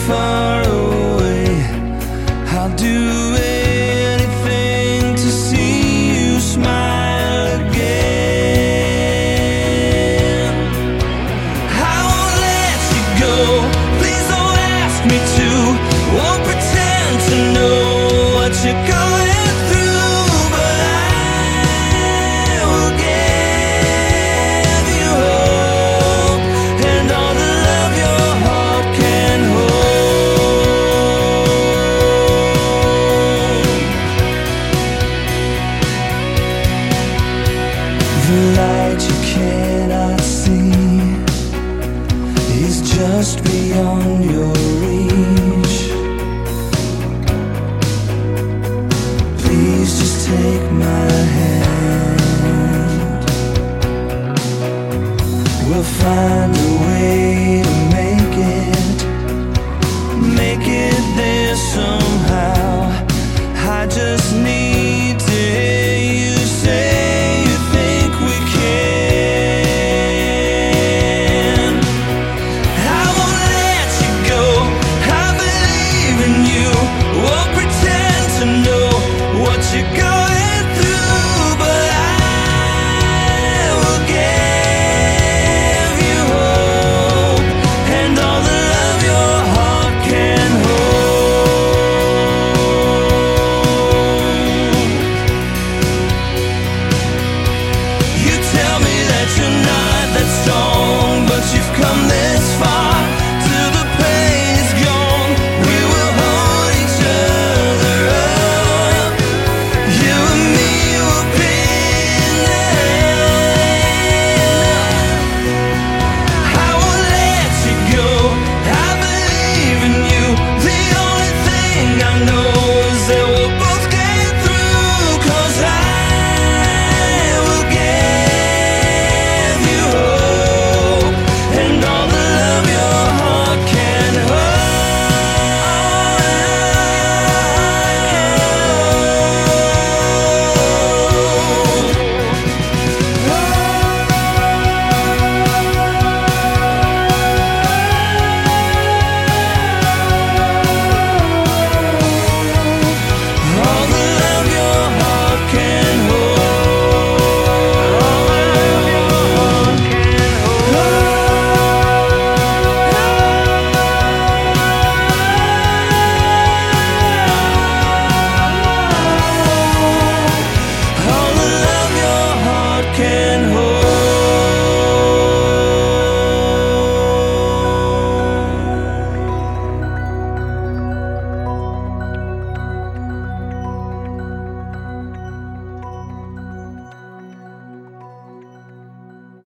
far away. I'll do anything to see you smile again. I won't let you go, please don't ask me to. Won't pretend to know what you're going through, but I will give you hope and all the love your heart can hold. The light you cannot see is just beyond your